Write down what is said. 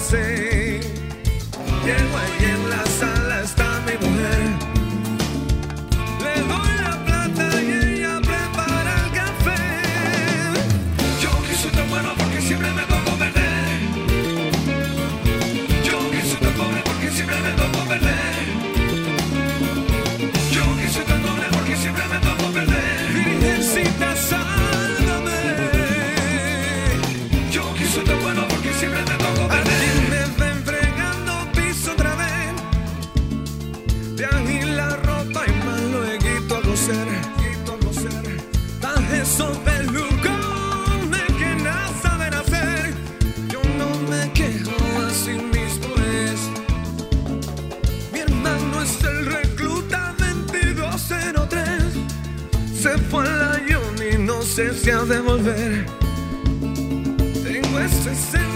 así. Llego ahí en la sala, está mi mujer. Le doy la plata y ella prepara el café. Yo que soy tan bueno porque siempre me toco perder. Yo que soy tan pobre porque siempre me toco perder. Yo que soy tan pobre porque siempre me toco perder. Virgencita, sálvame. Yo que soy tan bueno porque siempre me toco perder. Aquí me ven fregando piso otra vez. De ahí la ropa y más luego a coser. Baje esos pelucones que nada saben hacer. Yo no me quejo, así mismo es. Mi hermano es el recluta 2203. Se fue a la uni, no sé si ha de volver. Tengo ese